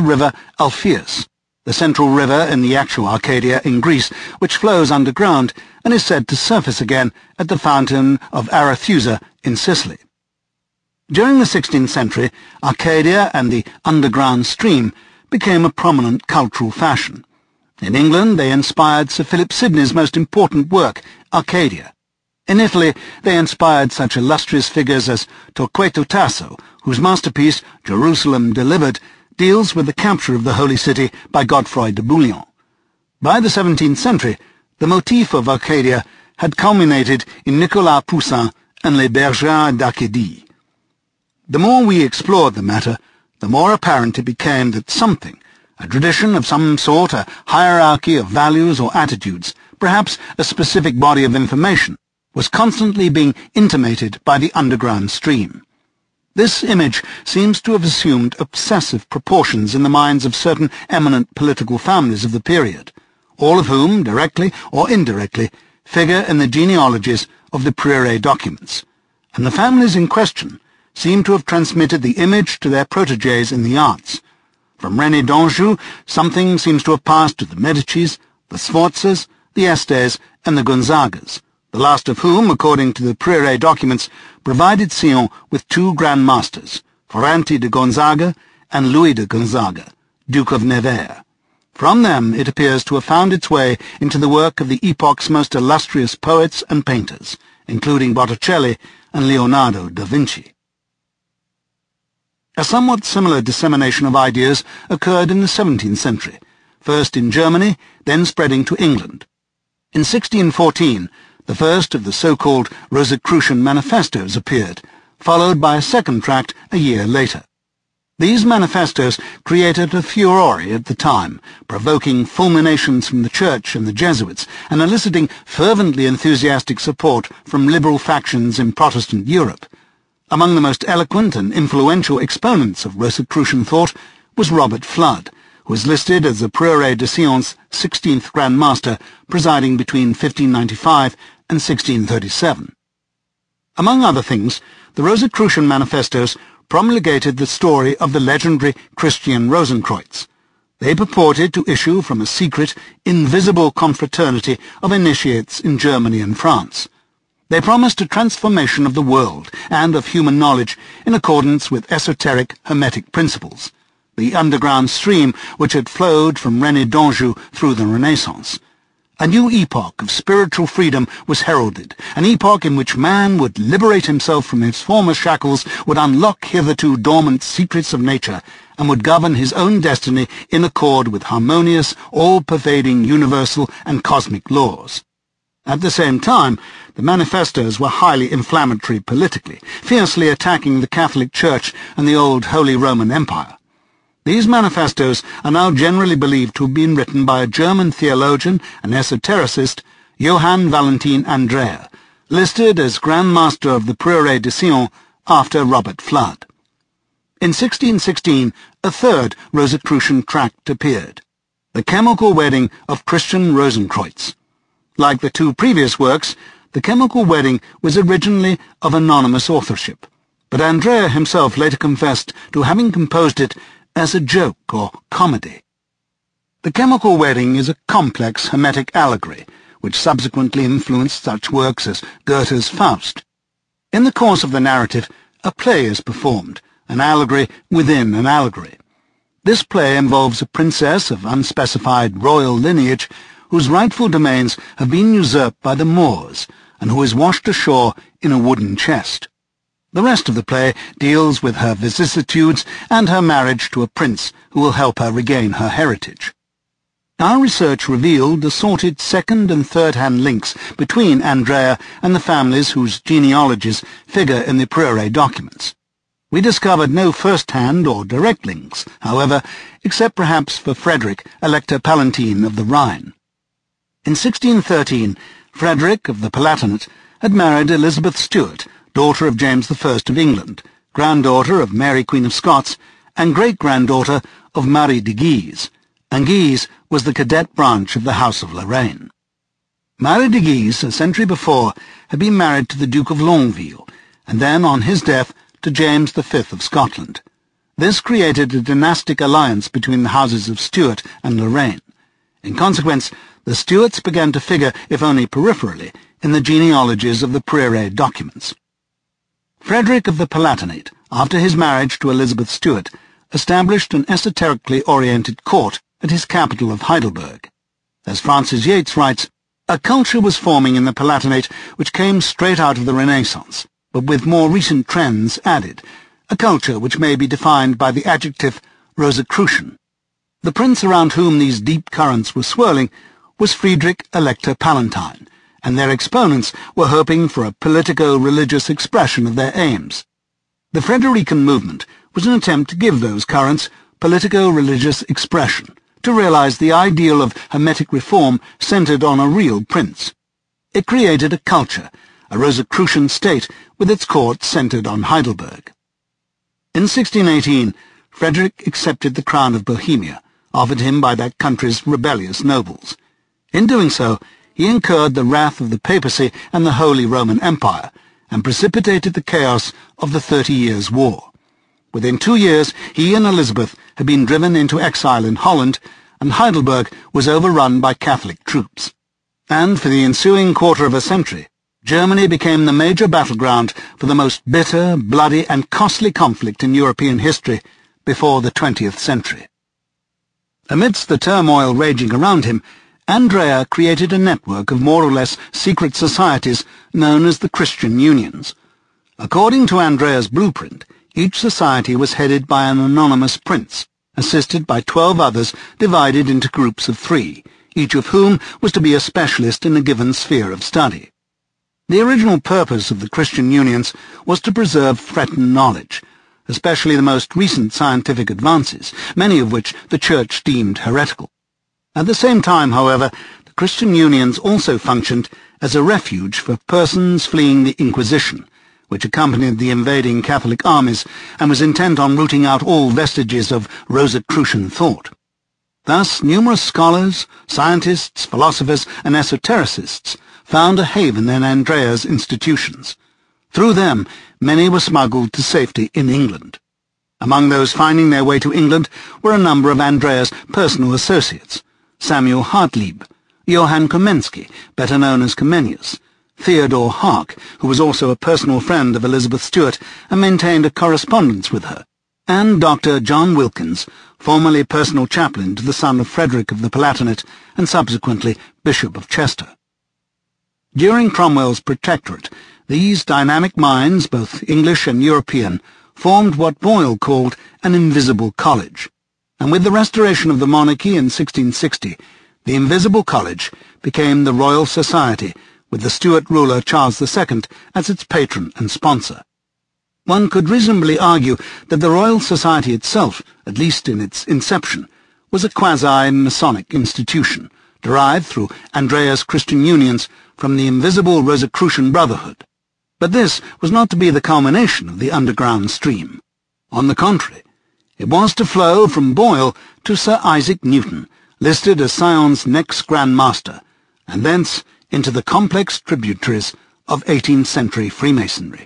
river Alpheus, the central river in the actual Arcadia in Greece, which flows underground and is said to surface again at the fountain of Arethusa in Sicily. During the 16th century, Arcadia and the underground stream became a prominent cultural fashion. In England, they inspired Sir Philip Sidney's most important work, Arcadia. In Italy, they inspired such illustrious figures as Torquato Tasso, whose masterpiece, Jerusalem Delivered, deals with the capture of the Holy City by Godefroy de Bouillon. By the 17th century, the motif of Arcadia had culminated in Nicolas Poussin and Les Bergères d'Arcadie. The more we explored the matter, the more apparent it became that something, a tradition of some sort, a hierarchy of values or attitudes, perhaps a specific body of information, was constantly being intimated by the underground stream. This image seems to have assumed obsessive proportions in the minds of certain eminent political families of the period, all of whom, directly or indirectly, figure in the genealogies of the Prieuré documents, and the families in question seem to have transmitted the image to their protégés in the arts. From René d'Anjou, something seems to have passed to the Medicis, the Sforzas, the Estes, and the Gonzagas, the last of whom, according to the Prieuré documents, provided Sion with two Grand Masters, Ferranti de Gonzaga and Louis de Gonzaga, Duke of Nevers. From them it appears to have found its way into the work of the epoch's most illustrious poets and painters, including Botticelli and Leonardo da Vinci. A somewhat similar dissemination of ideas occurred in the 17th century, first in Germany, then spreading to England. In 1614, the first of the so-called Rosicrucian manifestos appeared, followed by a second tract a year later. These manifestos created a furore at the time, provoking fulminations from the Church and the Jesuits, and eliciting fervently enthusiastic support from liberal factions in Protestant Europe. Among the most eloquent and influential exponents of Rosicrucian thought was Robert Fludd, who is listed as the Prieuré de Sion's 16th Grand Master, presiding between 1595 and 1637. Among other things, the Rosicrucian manifestos promulgated the story of the legendary Christian Rosenkreuz. They purported to issue from a secret, invisible confraternity of initiates in Germany and France. They promised a transformation of the world and of human knowledge in accordance with esoteric Hermetic principles, the underground stream which had flowed from René d'Anjou through the Renaissance. A new epoch of spiritual freedom was heralded, an epoch in which man would liberate himself from his former shackles, would unlock hitherto dormant secrets of nature, and would govern his own destiny in accord with harmonious, all-pervading universal and cosmic laws. At the same time, the manifestos were highly inflammatory politically, fiercely attacking the Catholic Church and the old Holy Roman Empire. These manifestos are now generally believed to have been written by a German theologian and esotericist, Johann Valentin Andrea, listed as Grand Master of the Prieuré de Sion after Robert Fludd. In 1616, a third Rosicrucian tract appeared, The Chemical Wedding of Christian Rosenkreuz. Like the two previous works, The Chemical Wedding was originally of anonymous authorship, but Andrea himself later confessed to having composed it as a joke or comedy. The Chemical Wedding is a complex Hermetic allegory, which subsequently influenced such works as Goethe's Faust. In the course of the narrative, a play is performed, an allegory within an allegory. This play involves a princess of unspecified royal lineage whose rightful domains have been usurped by the Moors, and who is washed ashore in a wooden chest. The rest of the play deals with her vicissitudes and her marriage to a prince who will help her regain her heritage. Our research revealed assorted second- and third-hand links between Andrea and the families whose genealogies figure in the Prieuré documents. We discovered no first-hand or direct links, however, except perhaps for Frederick, Elector Palatine of the Rhine. In 1613, Frederick of the Palatinate had married Elizabeth Stuart, daughter of James I of England, granddaughter of Mary Queen of Scots, and great-granddaughter of Marie de Guise, and Guise was the cadet branch of the House of Lorraine. Marie de Guise, a century before, had been married to the Duke of Longueville, and then, on his death, to James V of Scotland. This created a dynastic alliance between the houses of Stuart and Lorraine. In consequence, the Stuarts began to figure, if only peripherally, in the genealogies of the Prieuré documents. Frederick of the Palatinate, after his marriage to Elizabeth Stuart, established an esoterically oriented court at his capital of Heidelberg. As Francis Yates writes, a culture was forming in the Palatinate which came straight out of the Renaissance, but with more recent trends added, a culture which may be defined by the adjective Rosicrucian. The prince around whom these deep currents were swirling was Friedrich Elector Palatine, and their exponents were hoping for a politico-religious expression of their aims. The Frederican movement was an attempt to give those currents politico-religious expression, to realize the ideal of Hermetic reform centered on a real prince. It created a culture, a Rosicrucian state, with its court centered on Heidelberg. In 1618, Frederick accepted the crown of Bohemia, offered him by that country's rebellious nobles. In doing so, he incurred the wrath of the papacy and the Holy Roman Empire, and precipitated the chaos of the 30 Years' War. Within 2 years, he and Elizabeth had been driven into exile in Holland, and Heidelberg was overrun by Catholic troops. And for the ensuing quarter of a century, Germany became the major battleground for the most bitter, bloody, and costly conflict in European history before the 20th century. Amidst the turmoil raging around him, Andrea created a network of more or less secret societies known as the Christian Unions. According to Andrea's blueprint, each society was headed by an anonymous prince, assisted by 12 others divided into groups of 3, each of whom was to be a specialist in a given sphere of study. The original purpose of the Christian Unions was to preserve threatened knowledge, especially the most recent scientific advances, many of which the Church deemed heretical. At the same time, however, the Christian Unions also functioned as a refuge for persons fleeing the Inquisition, which accompanied the invading Catholic armies and was intent on rooting out all vestiges of Rosicrucian thought. Thus, numerous scholars, scientists, philosophers, and esotericists found a haven in Andrea's institutions. Through them, many were smuggled to safety in England. Among those finding their way to England were a number of Andrea's personal associates: Samuel Hartlieb, Johann Komensky, better known as Comenius, Theodore Hark, who was also a personal friend of Elizabeth Stuart and maintained a correspondence with her, and Dr. John Wilkins, formerly personal chaplain to the son of Frederick of the Palatinate and subsequently Bishop of Chester. During Cromwell's protectorate, these dynamic minds, both English and European, formed what Boyle called an invisible college, and with the restoration of the monarchy in 1660, the Invisible College became the Royal Society, with the Stuart ruler Charles II as its patron and sponsor. One could reasonably argue that the Royal Society itself, at least in its inception, was a quasi-Masonic institution, derived through Andrea's Christian Unions from the invisible Rosicrucian Brotherhood. But this was not to be the culmination of the underground stream. On the contrary, it was to flow from Boyle to Sir Isaac Newton, listed as Sion's next Grand Master, and thence into the complex tributaries of 18th century Freemasonry.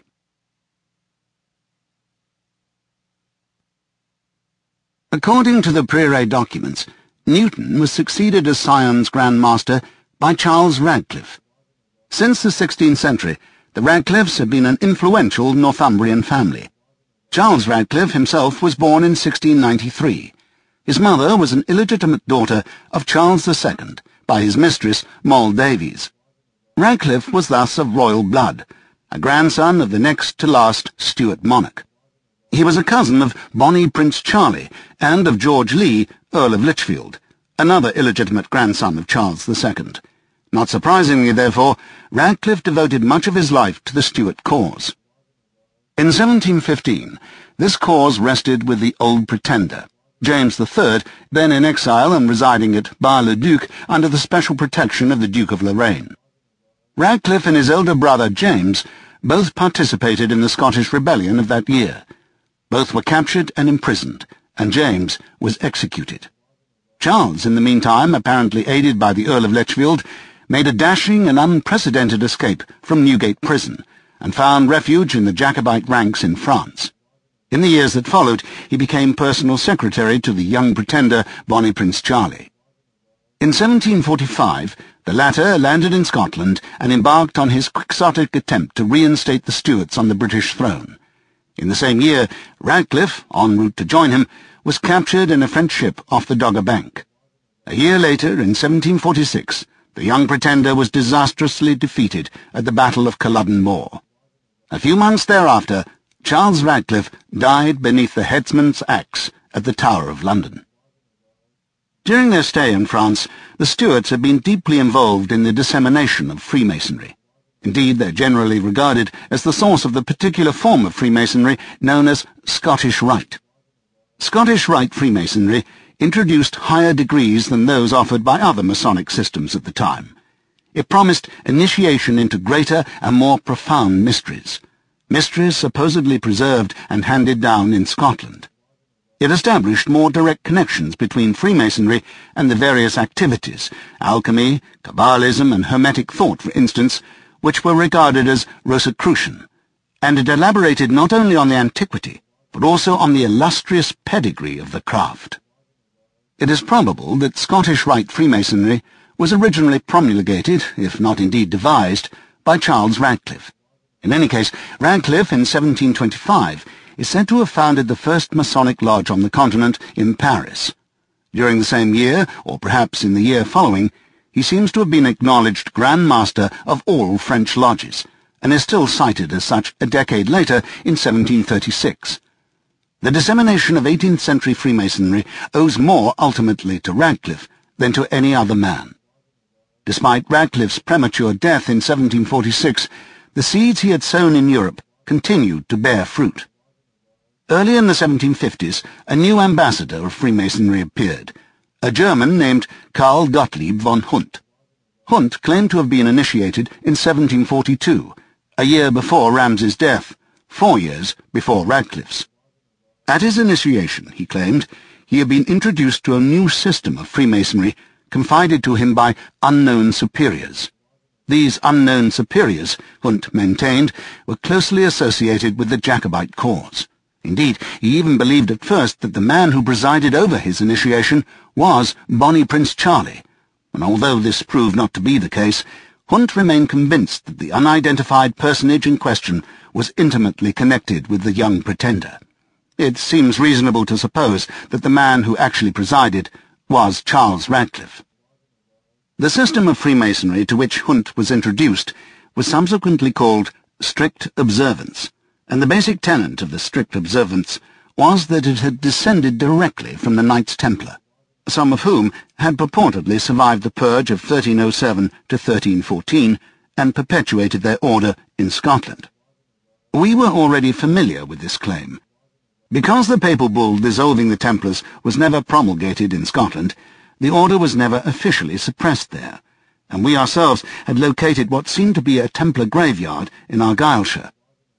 According to the Prieuré documents, Newton was succeeded as Sion's Grand Master by Charles Radcliffe. Since the 16th century, the Radcliffes had been an influential Northumbrian family. Charles Radcliffe himself was born in 1693. His mother was an illegitimate daughter of Charles II by his mistress, Moll Davies. Radcliffe was thus of royal blood, a grandson of the next-to-last Stuart monarch. He was a cousin of Bonnie Prince Charlie and of George Lee, Earl of Lichfield, another illegitimate grandson of Charles II. Not surprisingly, therefore, Radcliffe devoted much of his life to the Stuart cause. In 1715, this cause rested with the Old Pretender, James III, then in exile and residing at Bar-le-Duc under the special protection of the Duke of Lorraine. Radcliffe and his elder brother, James, both participated in the Scottish Rebellion of that year. Both were captured and imprisoned, and James was executed. Charles, in the meantime, apparently aided by the Earl of Lichfield, made a dashing and unprecedented escape from Newgate Prison, and found refuge in the Jacobite ranks in France. In the years that followed, he became personal secretary to the young pretender Bonnie Prince Charlie. In 1745, the latter landed in Scotland and embarked on his quixotic attempt to reinstate the Stuarts on the British throne. In the same year, Radcliffe, en route to join him, was captured in a French ship off the Dogger Bank. A year later, in 1746, the young pretender was disastrously defeated at the Battle of Culloden Moor. A few months thereafter, Charles Radcliffe died beneath the headsman's axe at the Tower of London. During their stay in France, the Stuarts had been deeply involved in the dissemination of Freemasonry. Indeed, they're generally regarded as the source of the particular form of Freemasonry known as Scottish Rite. Scottish Rite Freemasonry introduced higher degrees than those offered by other Masonic systems at the time. It promised initiation into greater and more profound mysteries supposedly preserved and handed down in Scotland. It established more direct connections between Freemasonry and the various activities, alchemy, Kabbalism, and Hermetic thought, for instance, which were regarded as Rosicrucian, and it elaborated not only on the antiquity, but also on the illustrious pedigree of the craft. It is probable that Scottish Rite Freemasonry was originally promulgated, if not indeed devised, by Charles Radcliffe. In any case, Radcliffe, in 1725, is said to have founded the first Masonic lodge on the continent in Paris. During the same year, or perhaps in the year following, he seems to have been acknowledged Grand Master of all French lodges, and is still cited as such a decade later in 1736. The dissemination of 18th century Freemasonry owes more ultimately to Radcliffe than to any other man. Despite Radcliffe's premature death in 1746, the seeds he had sown in Europe continued to bear fruit. Early in the 1750s, a new ambassador of Freemasonry appeared, a German named Karl Gottlieb von Hund. Hund claimed to have been initiated in 1742, a year before Ramsay's death, 4 years before Radcliffe's. At his initiation, he claimed, he had been introduced to a new system of Freemasonry confided to him by unknown superiors. These unknown superiors, Hund maintained, were closely associated with the Jacobite cause. Indeed, he even believed at first that the man who presided over his initiation was Bonnie Prince Charlie, and although this proved not to be the case, Hund remained convinced that the unidentified personage in question was intimately connected with the young pretender. It seems reasonable to suppose that the man who actually presided was Charles Radcliffe. The system of Freemasonry to which Hund was introduced was subsequently called strict observance, and the basic tenet of the strict observance was that it had descended directly from the Knights Templar, some of whom had purportedly survived the purge of 1307 to 1314 and perpetuated their order in Scotland. We were already familiar with this claim. Because the papal bull dissolving the Templars was never promulgated in Scotland, the order was never officially suppressed there, and we ourselves had located what seemed to be a Templar graveyard in Argyllshire.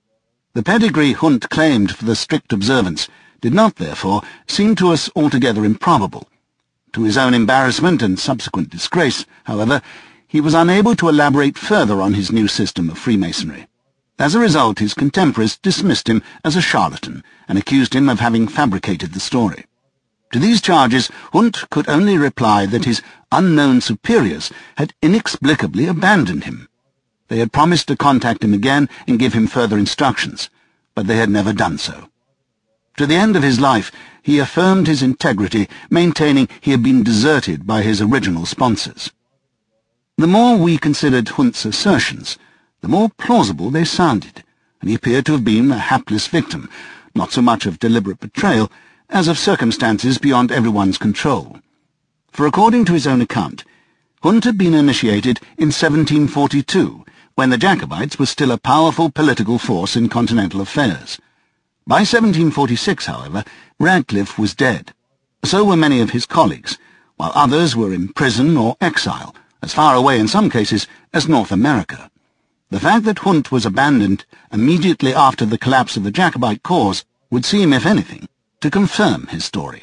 The pedigree Hund claimed for the strict observance did not, therefore, seem to us altogether improbable. To his own embarrassment and subsequent disgrace, however, he was unable to elaborate further on his new system of Freemasonry. As a result, his contemporaries dismissed him as a charlatan and accused him of having fabricated the story. To these charges, Hund could only reply that his unknown superiors had inexplicably abandoned him. They had promised to contact him again and give him further instructions, but they had never done so. To the end of his life, he affirmed his integrity, maintaining he had been deserted by his original sponsors. The more we considered Hund's assertions, the more plausible they sounded, and he appeared to have been a hapless victim, not so much of deliberate betrayal, as of circumstances beyond everyone's control. For according to his own account, Hund had been initiated in 1742, when the Jacobites were still a powerful political force in continental affairs. By 1746, however, Radcliffe was dead. So were many of his colleagues, while others were in prison or exile, as far away in some cases as North America. The fact that Hund was abandoned immediately after the collapse of the Jacobite cause would seem, if anything, to confirm his story.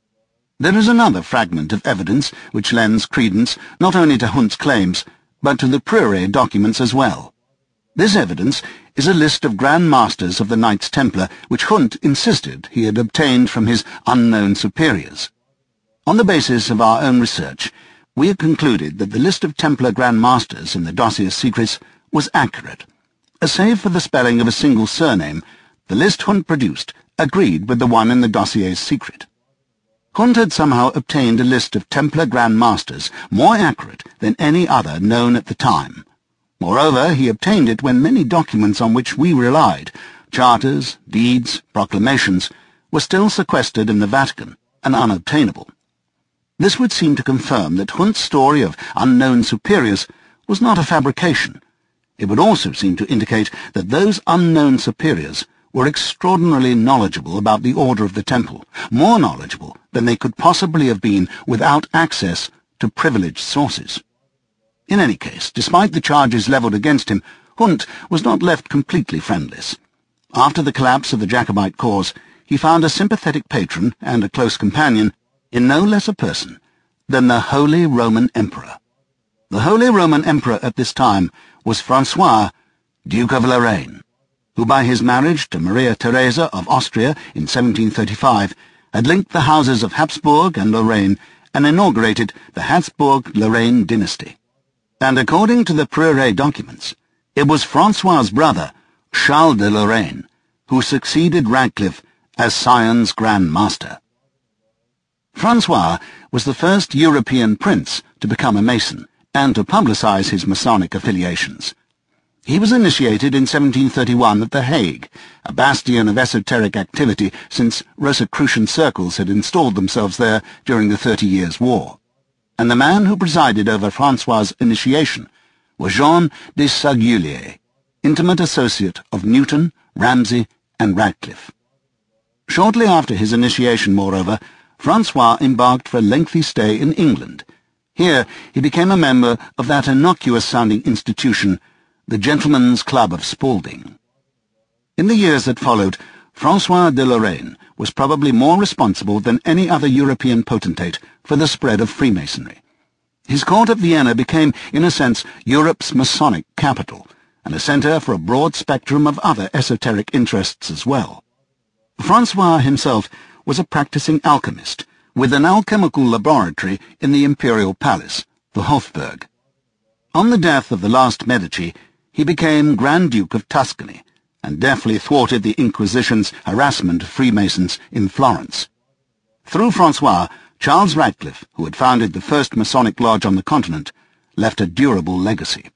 There is another fragment of evidence which lends credence not only to Hund's claims, but to the Priory documents as well. This evidence is a list of Grand Masters of the Knights Templar which Hunt insisted he had obtained from his unknown superiors. On the basis of our own research, we have concluded that the list of Templar Grand Masters in the Dossier Secrets was accurate. Save for the spelling of a single surname, the list Hunt produced agreed with the one in the Dossier's Secret. Hunt had somehow obtained a list of Templar Grand Masters more accurate than any other known at the time. Moreover, he obtained it when many documents on which we relied, charters, deeds, proclamations, were still sequestered in the Vatican and unobtainable. This would seem to confirm that Hunt's story of unknown superiors was not a fabrication. It would also seem to indicate that those unknown superiors were extraordinarily knowledgeable about the Order of the Temple, more knowledgeable than they could possibly have been without access to privileged sources. In any case, despite the charges levelled against him, Hunt was not left completely friendless. After the collapse of the Jacobite cause, he found a sympathetic patron and a close companion in no less a person than the Holy Roman Emperor. The Holy Roman Emperor at this time was Francois, Duke of Lorraine, who by his marriage to Maria Theresa of Austria in 1735 had linked the houses of Habsburg and Lorraine and inaugurated the Habsburg-Lorraine dynasty. And according to the Prieuré documents, it was Francois's brother, Charles de Lorraine, who succeeded Radcliffe as Sion's Grand Master. Francois was the first European prince to become a Mason and to publicize his Masonic affiliations. He was initiated in 1731 at The Hague, a bastion of esoteric activity since Rosicrucian circles had installed themselves there during the 30 Years' War. And the man who presided over Francois's initiation was Jean de Sagulier, intimate associate of Newton, Ramsay, and Radcliffe. Shortly after his initiation, moreover, Francois embarked for a lengthy stay in England. Here he became a member of that innocuous-sounding institution, the Gentlemen's Club of Spalding. In the years that followed, Francois de Lorraine was probably more responsible than any other European potentate for the spread of Freemasonry. His court at Vienna became, in a sense, Europe's Masonic capital, and a centre for a broad spectrum of other esoteric interests as well. Francois himself was a practicing alchemist, with an alchemical laboratory in the imperial palace, the Hofburg. On the death of the last Medici, he became Grand Duke of Tuscany, and deftly thwarted the Inquisition's harassment of Freemasons in Florence. Through Francois, Charles Radcliffe, who had founded the first Masonic lodge on the continent, left a durable legacy.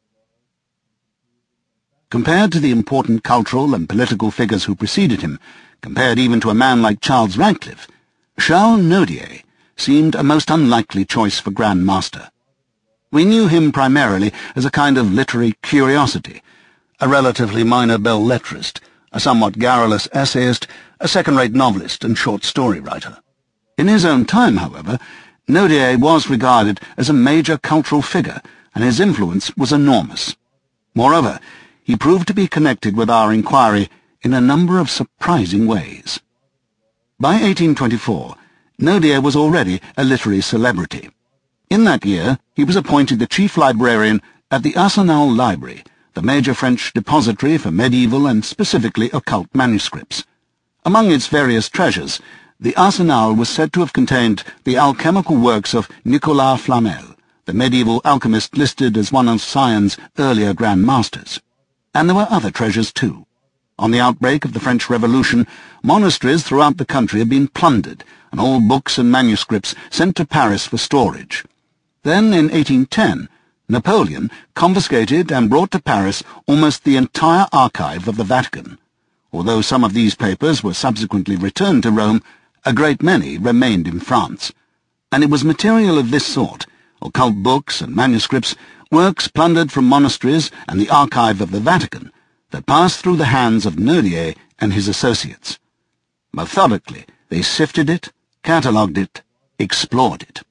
Compared to the important cultural and political figures who preceded him, compared even to a man like Charles Radcliffe, Charles Nodier seemed a most unlikely choice for Grand Master. We knew him primarily as a kind of literary curiosity, a relatively minor belles-lettrist, a somewhat garrulous essayist, a second-rate novelist and short story writer. In his own time, however, Nodier was regarded as a major cultural figure, and his influence was enormous. Moreover, he proved to be connected with our inquiry in a number of surprising ways. By 1824, Nodier was already a literary celebrity. In that year, he was appointed the chief librarian at the Arsenal Library, the major French depository for medieval and specifically occult manuscripts. Among its various treasures, the Arsenal was said to have contained the alchemical works of Nicolas Flamel, the medieval alchemist listed as one of Sion's earlier Grand Masters. And there were other treasures too. On the outbreak of the French Revolution, monasteries throughout the country had been plundered, and all books and manuscripts sent to Paris for storage. Then, in 1810, Napoleon confiscated and brought to Paris almost the entire archive of the Vatican. Although some of these papers were subsequently returned to Rome, a great many remained in France. And it was material of this sort, occult books and manuscripts, works plundered from monasteries and the archive of the Vatican, that passed through the hands of Nodier and his associates. Methodically, they sifted it, catalogued it, explored it.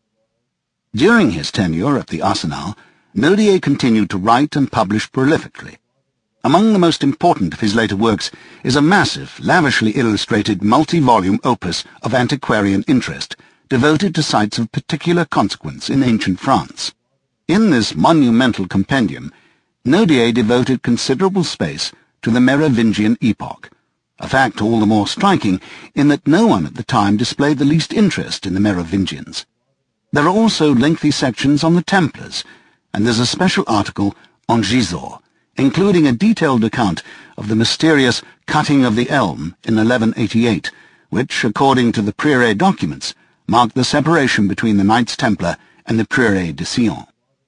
During his tenure at the Arsenal, Nodier continued to write and publish prolifically. Among the most important of his later works is a massive, lavishly illustrated multi-volume opus of antiquarian interest, devoted to sites of particular consequence in ancient France. In this monumental compendium, Nodier devoted considerable space to the Merovingian epoch, a fact all the more striking in that no one at the time displayed the least interest in the Merovingians. There are also lengthy sections on the Templars, and there's a special article on Gisors, including a detailed account of the mysterious cutting of the elm in 1188, which, according to the Prieret documents, marked the separation between the Knights Templar and the Prieret de Sion.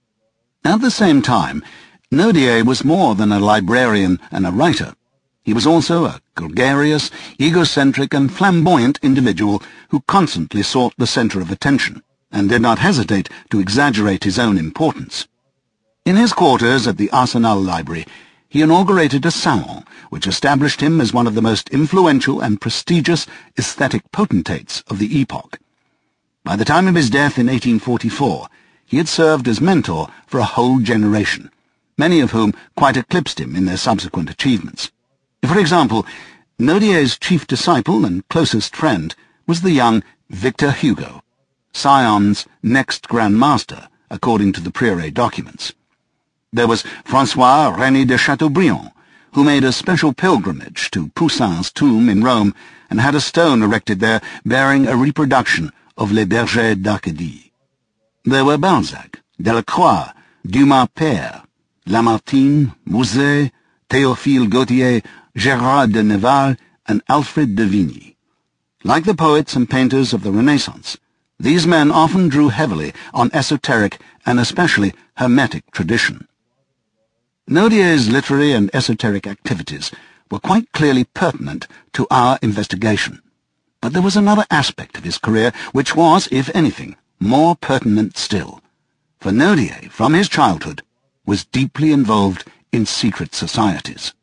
At the same time, Nodier was more than a librarian and a writer. He was also a gregarious, egocentric and flamboyant individual who constantly sought the center of attention, and did not hesitate to exaggerate his own importance. In his quarters at the Arsenal Library, he inaugurated a salon which established him as one of the most influential and prestigious aesthetic potentates of the epoch. By the time of his death in 1844, he had served as mentor for a whole generation, many of whom quite eclipsed him in their subsequent achievements. For example, Nodier's chief disciple and closest friend was the young Victor Hugo, Sion's next Grand Master, according to the Prieret documents. There was François-René de Chateaubriand, who made a special pilgrimage to Poussin's tomb in Rome and had a stone erected there bearing a reproduction of Les Bergers d'Arcadie. There were Balzac, Delacroix, Dumas père, Lamartine, Musset, Théophile Gautier, Gérard de Nerval, and Alfred de Vigny. Like the poets and painters of the Renaissance, these men often drew heavily on esoteric and especially Hermetic tradition. Nodier's literary and esoteric activities were quite clearly pertinent to our investigation. But there was another aspect of his career which was, if anything, more pertinent still. For Nodier, from his childhood, was deeply involved in secret societies.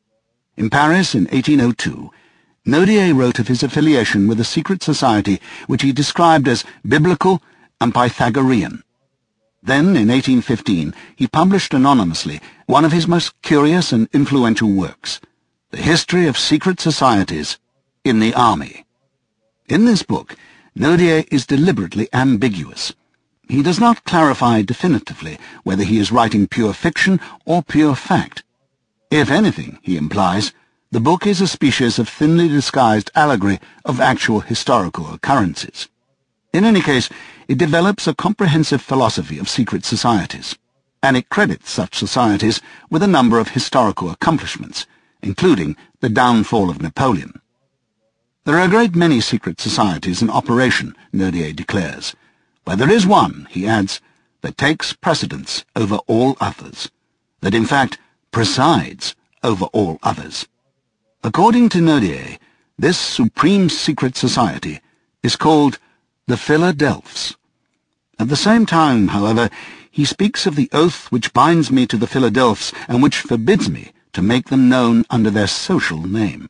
In Paris in 1802, Nodier wrote of his affiliation with a secret society which he described as biblical and Pythagorean. Then, in 1815, he published anonymously one of his most curious and influential works, The History of Secret Societies in the Army. In this book, Nodier is deliberately ambiguous. He does not clarify definitively whether he is writing pure fiction or pure fact. If anything, he implies, the book is a species of thinly disguised allegory of actual historical occurrences. In any case, it develops a comprehensive philosophy of secret societies, and it credits such societies with a number of historical accomplishments, including the downfall of Napoleon. There are a great many secret societies in operation, Nodier declares, but there is one, he adds, that takes precedence over all others, that in fact presides over all others. According to Nodier, this supreme secret society is called the Philadelphs. At the same time, however, he speaks of the oath which binds me to the Philadelphs and which forbids me to make them known under their social name.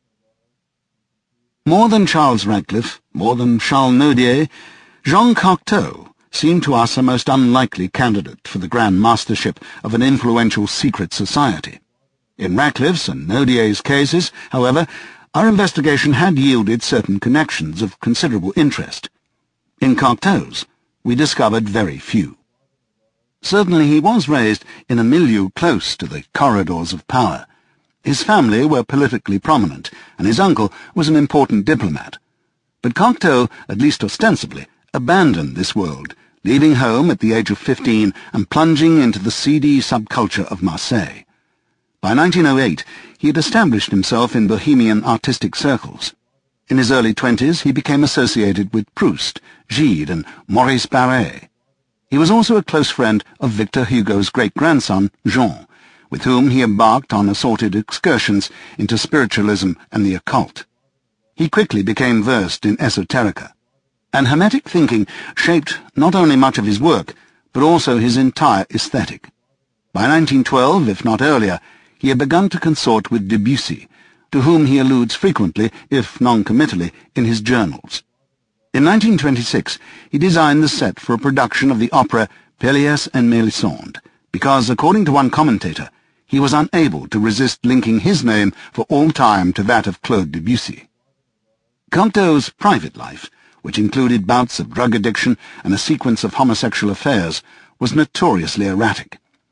More than Charles Radcliffe, more than Charles Nodier, Jean Cocteau seemed to us a most unlikely candidate for the Grand Mastership of an influential secret society. In Radcliffe's and Nodier's cases, however, our investigation had yielded certain connections of considerable interest. In Cocteau's, we discovered very few. Certainly he was raised in a milieu close to the corridors of power. His family were politically prominent, and his uncle was an important diplomat. But Cocteau, at least ostensibly, abandoned this world, leaving home at the age of 15 and plunging into the seedy subculture of Marseille. By 1908, he had established himself in Bohemian artistic circles. In his early 20s, he became associated with Proust, Gide, and Maurice Barrès. He was also a close friend of Victor Hugo's great-grandson, Jean, with whom he embarked on assorted excursions into spiritualism and the occult. He quickly became versed in esoterica, and Hermetic thinking shaped not only much of his work, but also his entire aesthetic. By 1912, if not earlier, he had begun to consort with Debussy, to whom he alludes frequently, if non-committally, in his journals. In 1926, he designed the set for a production of the opera Pélias and Mélisande, because, according to one commentator, he was unable to resist linking his name for all time to that of Claude Debussy. Cocteau's private life, which included bouts of drug addiction and a sequence of homosexual affairs, was notoriously erratic.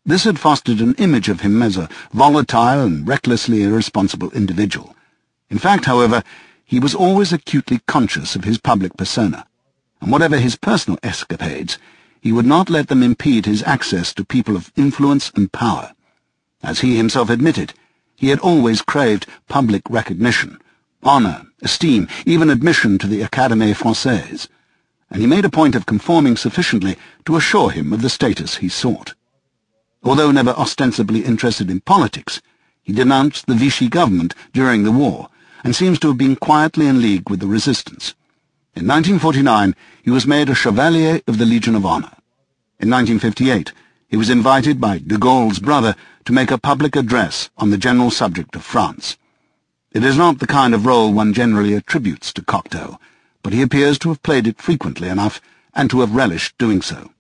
This had fostered an image of him as a volatile and recklessly irresponsible individual. In fact, however, he was always acutely conscious of his public persona, and whatever his personal escapades, he would not let them impede his access to people of influence and power. As he himself admitted, he had always craved public recognition, honour, esteem, even admission to the Académie Française, and he made a point of conforming sufficiently to assure him of the status he sought. Although never ostensibly interested in politics, he denounced the Vichy government during the war, and seems to have been quietly in league with the resistance. In 1949, he was made a Chevalier of the Legion of Honour. In 1958, he was invited by de Gaulle's brother to make a public address on the general subject of France. It is not the kind of role one generally attributes to Cocteau, but he appears to have played it frequently enough, and to have relished doing so.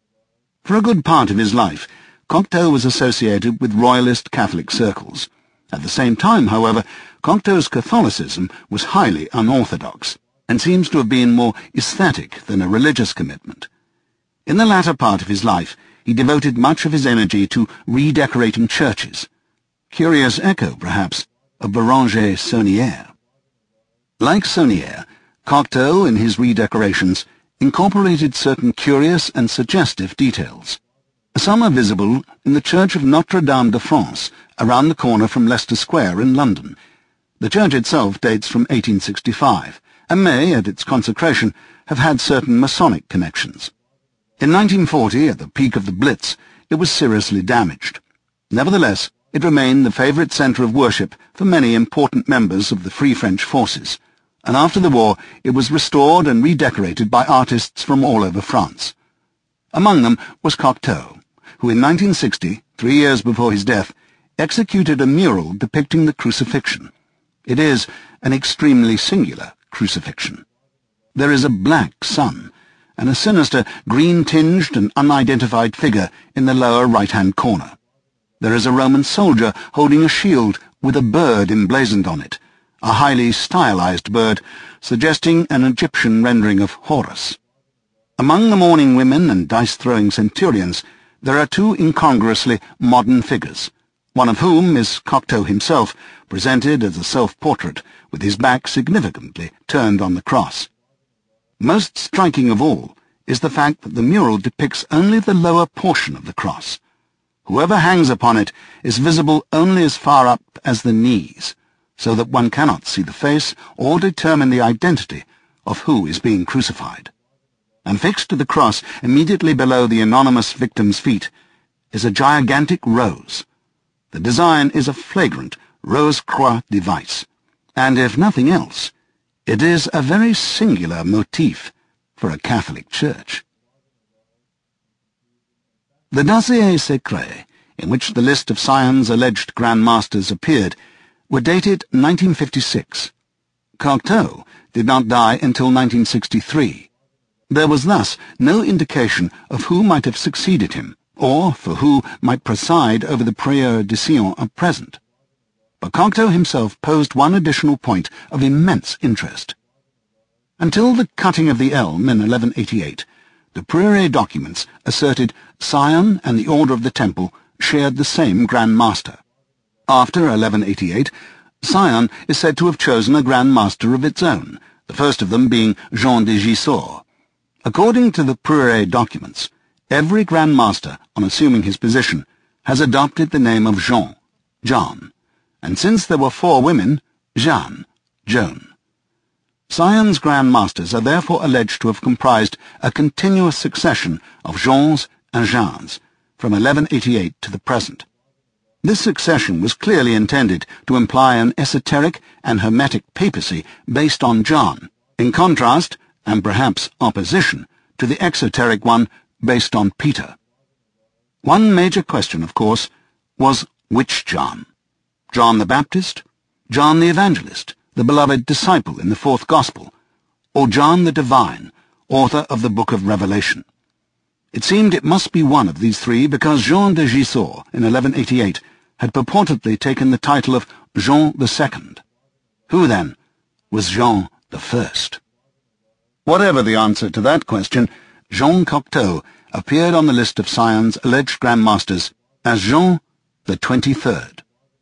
For a good part of his life, Cocteau was associated with royalist Catholic circles. At the same time, however, Cocteau's Catholicism was highly unorthodox, and seems to have been more aesthetic than a religious commitment. In the latter part of his life, he devoted much of his energy to redecorating churches. Curious echo, perhaps, of Béranger Saunière. Like Saunière, Cocteau, in his redecorations, incorporated certain curious and suggestive details. Some are visible in the Church of Notre-Dame de France, around the corner from Leicester Square in London. The church itself dates from 1865, and may, at its consecration, have had certain Masonic connections. In 1940, at the peak of the Blitz, it was seriously damaged. Nevertheless, it remained the favourite centre of worship for many important members of the Free French forces, and after the war it was restored and redecorated by artists from all over France. Among them was Cocteau, who in 1960, 3 years before his death, executed a mural depicting the crucifixion. It is an extremely singular crucifixion. There is a black sun, and a sinister, green-tinged and unidentified figure in the lower right-hand corner. There is a Roman soldier holding a shield with a bird emblazoned on it, a highly stylized bird, suggesting an Egyptian rendering of Horus. Among the mourning women and dice-throwing centurions, there are two incongruously modern figures, one of whom is Cocteau himself, presented as a self-portrait, with his back significantly turned on the cross. Most striking of all is the fact that the mural depicts only the lower portion of the cross. Whoever hangs upon it is visible only as far up as the knees, so that one cannot see the face or determine the identity of who is being crucified. And fixed to the cross, immediately below the anonymous victim's feet, is a gigantic rose. The design is a flagrant Rose-Croix device, and if nothing else, it is a very singular motif for a Catholic church. The dossier secret, in which the list of Sion's alleged Grand Masters appeared, were dated 1956. Cocteau did not die until 1963. There was thus no indication of who might have succeeded him, or for who might preside over the Prieur de Sion at present. But Cocteau himself posed one additional point of immense interest. Until the cutting of the elm in 1188, the Prieur documents asserted Sion and the Order of the Temple shared the same Grand Master. After 1188, Sion is said to have chosen a Grand Master of its own, the first of them being Jean de Gisors. According to the Prieur documents, every Grand Master, on assuming his position, has adopted the name of Jean, John, and since there were 4 women, Jeanne, Joan. Sion's Grand Masters are therefore alleged to have comprised a continuous succession of Jeans and Jeannes, from 1188 to the present. This succession was clearly intended to imply an esoteric and hermetic papacy based on John, in contrast, and perhaps opposition, to the exoteric one based on Peter. One major question, of course, was which John? John the Baptist? John the Evangelist, the beloved disciple in the 4th Gospel? Or John the Divine, author of the Book of Revelation? It seemed it must be one of these 3 because Jean de Gisors, in 1188, had purportedly taken the title of Jean II. Who, then, was Jean I? Whatever the answer to that question, Jean Cocteau appeared on the list of Sion's alleged Grand Masters as Jean the 23rd.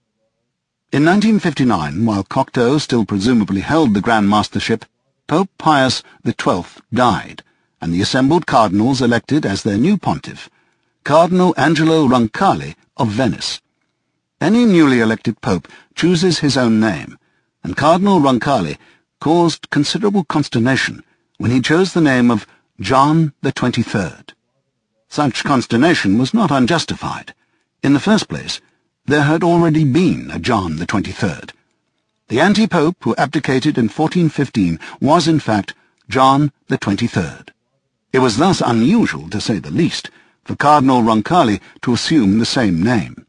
In 1959, while Cocteau still presumably held the Grand Mastership, Pope Pius XII died, and the assembled cardinals elected as their new pontiff Cardinal Angelo Roncalli of Venice. Any newly elected pope chooses his own name, and Cardinal Roncalli caused considerable consternation when he chose the name of John the 23rd. Such consternation was not unjustified. In the first place, there had already been a John the 23rd. The anti-pope who abdicated in 1415 was, in fact, John the 23rd. It was thus unusual, to say the least, for Cardinal Roncalli to assume the same name.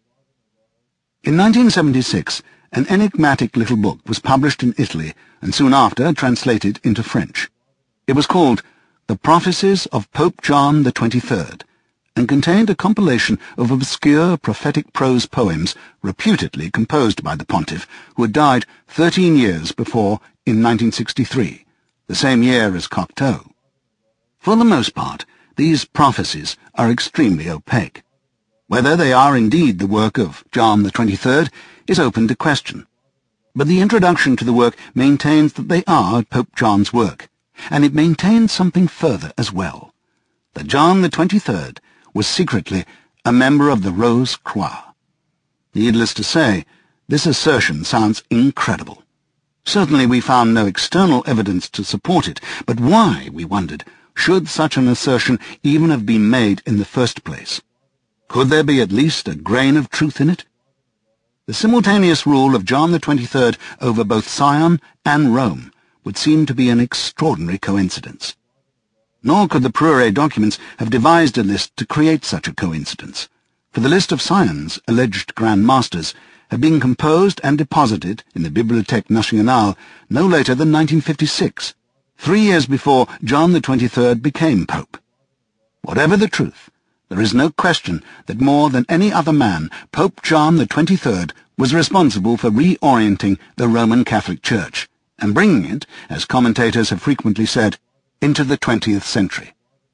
In 1976, an enigmatic little book was published in Italy and soon after translated into French. It was called The Prophecies of Pope John the 23rd, and contained a compilation of obscure prophetic prose poems reputedly composed by the pontiff, who had died 13 years before in 1963, the same year as Cocteau. For the most part, these prophecies are extremely opaque. Whether they are indeed the work of John the 23rd is open to question. But the introduction to the work maintains that they are Pope John's work, and it maintains something further as well, that John the 23rd was secretly a member of the Rose Croix. Needless to say, this assertion sounds incredible. Certainly we found no external evidence to support it, but why, we wondered, should such an assertion even have been made in the first place? Could there be at least a grain of truth in it? The simultaneous rule of John the 23rd over both Sion and Rome would seem to be an extraordinary coincidence. Nor could the Prure documents have devised a list to create such a coincidence, for the list of Sion's alleged Grand Masters had been composed and deposited in the Bibliothèque Nationale no later than 1956, 3 years before John the 23rd became Pope. Whatever the truth, there is no question that more than any other man, Pope John the 23rd was responsible for reorienting the Roman Catholic Church, and bringing it, as commentators have frequently said, into the 20th century.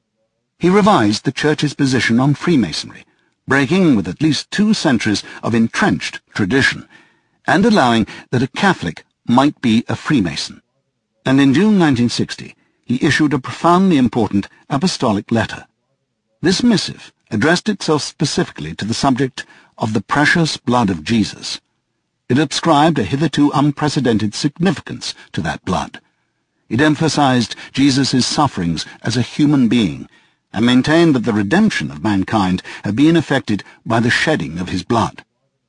He revised the Church's position on Freemasonry, breaking with at least 2 centuries of entrenched tradition, and allowing that a Catholic might be a Freemason. And in June 1960, he issued a profoundly important apostolic letter. This missive addressed itself specifically to the subject of the precious blood of Jesus. It ascribed a hitherto unprecedented significance to that blood. It emphasized Jesus' sufferings as a human being, and maintained that the redemption of mankind had been effected by the shedding of his blood.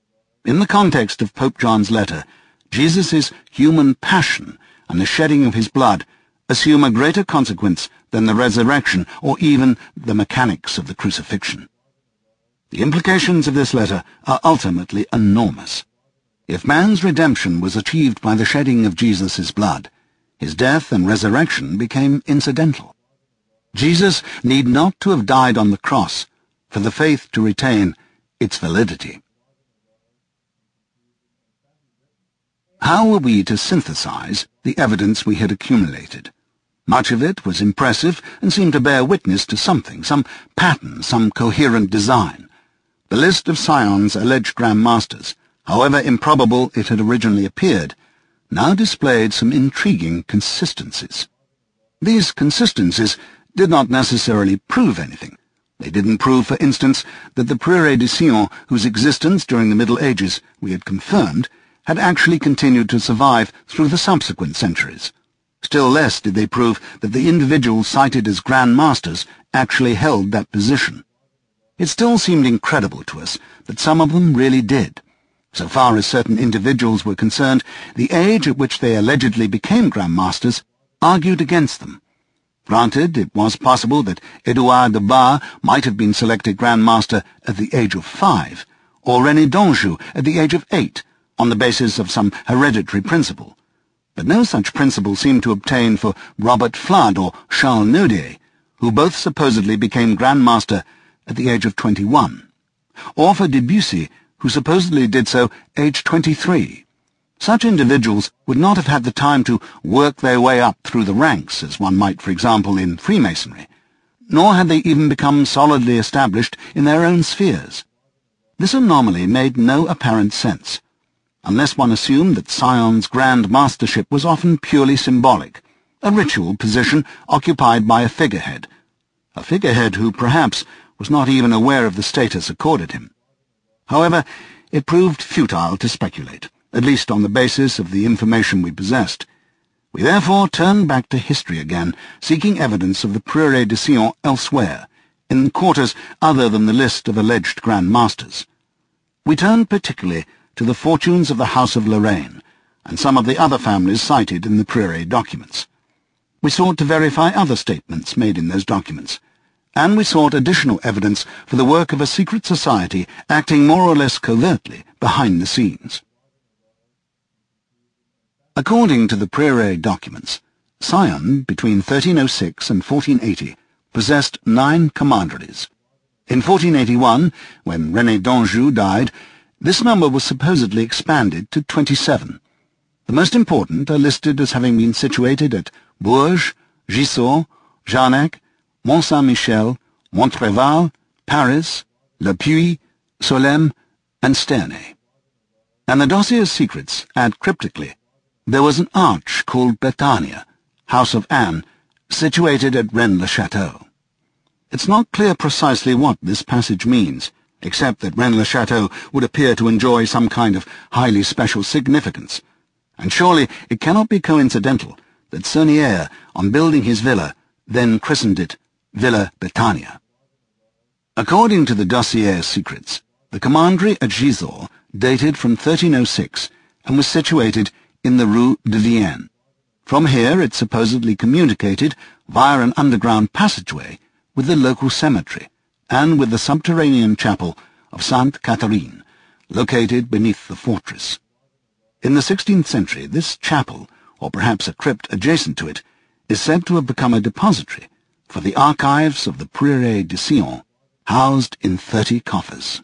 In the context of Pope John's letter, Jesus' human passion and the shedding of his blood assume a greater consequence than the resurrection or even the mechanics of the crucifixion. The implications of this letter are ultimately enormous. If man's redemption was achieved by the shedding of Jesus' blood, his death and resurrection became incidental. Jesus need not to have died on the cross for the faith to retain its validity. How were we to synthesize the evidence we had accumulated? Much of it was impressive and seemed to bear witness to something, some pattern, some coherent design. The list of Sion's alleged Grand Masters, however improbable it had originally appeared, now displayed some intriguing consistencies. These consistencies did not necessarily prove anything. They didn't prove, for instance, that the Prure de Sion, whose existence during the Middle Ages we had confirmed, had actually continued to survive through the subsequent centuries. Still less did they prove that the individuals cited as Grand Masters actually held that position. It still seemed incredible to us that some of them really did. So far as certain individuals were concerned, the age at which they allegedly became Grand Masters argued against them. Granted, it was possible that Edouard de Bar might have been selected Grand Master at the age of 5, or René d'Anjou at the age of 8, on the basis of some hereditary principle. But no such principle seemed to obtain for Robert Flood or Charles Nodier, who both supposedly became Grand Master at the age of 21, or for Debussy, who supposedly did so aged 23. Such individuals would not have had the time to work their way up through the ranks, as one might, for example, in Freemasonry, nor had they even become solidly established in their own spheres. This anomaly made no apparent sense, unless one assumed that Sion's grand mastership was often purely symbolic, a ritual position occupied by a figurehead who perhaps was not even aware of the status accorded him. However, it proved futile to speculate, at least on the basis of the information we possessed. We therefore turned back to history again, seeking evidence of the Prieuré de Sion elsewhere, in quarters other than the list of alleged Grand Masters. We turned particularly to the fortunes of the House of Lorraine, and some of the other families cited in the Prieuré documents. We sought to verify other statements made in those documents, and we sought additional evidence for the work of a secret society acting more or less covertly behind the scenes. According to the Prieuré documents, Sion, between 1306 and 1480, possessed 9 commanderies. In 1481, when René d'Anjou died, this number was supposedly expanded to 27. The most important are listed as having been situated at Bourges, Gisors, Jarnac, Mont-Saint-Michel, Montreval, Paris, Le Puy, Solesmes, and Sternay. And the dossier's secrets add cryptically, there was an arch called Bretagne, House of Anne, situated at Rennes-le-Château. It's not clear precisely what this passage means, except that Rennes-le-Château would appear to enjoy some kind of highly special significance, and surely it cannot be coincidental that Sernière, on building his villa, then christened it Villa Bretagne. According to the dossier's secrets, the commandery at Gisors dated from 1306 and was situated in the Rue de Vienne. From here it supposedly communicated via an underground passageway with the local cemetery and with the subterranean chapel of Sainte Catherine, located beneath the fortress. In the 16th century, this chapel, or perhaps a crypt adjacent to it, is said to have become a depository for the archives of the Prieuré de Sion, housed in 30 coffers.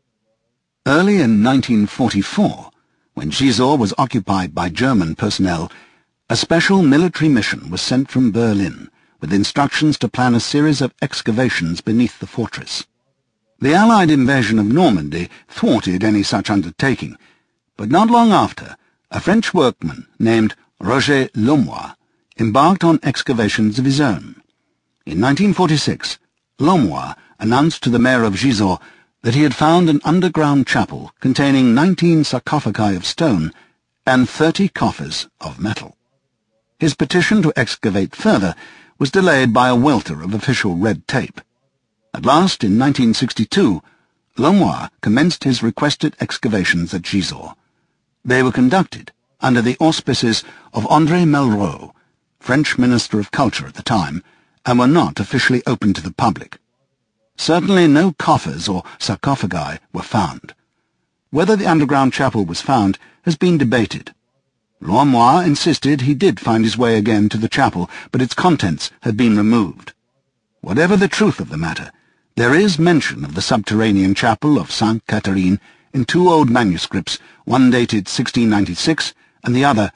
Early in 1944, when Gisors was occupied by German personnel, a special military mission was sent from Berlin with instructions to plan a series of excavations beneath the fortress. The Allied invasion of Normandy thwarted any such undertaking, but not long after, a French workman named Roger Lomois embarked on excavations of his own. In 1946, Lomois announced to the mayor of Gisors that he had found an underground chapel containing 19 sarcophagi of stone and 30 coffers of metal. His petition to excavate further was delayed by a welter of official red tape. At last, in 1962, Lomois commenced his requested excavations at Gisors. They were conducted under the auspices of André Malraux, French Minister of Culture at the time, and were not officially open to the public. Certainly no coffers or sarcophagi were found. Whether the underground chapel was found has been debated. Lomois insisted he did find his way again to the chapel, but its contents had been removed. Whatever the truth of the matter, there is mention of the subterranean chapel of Sainte Catherine in 2 old manuscripts, one dated 1696 and the other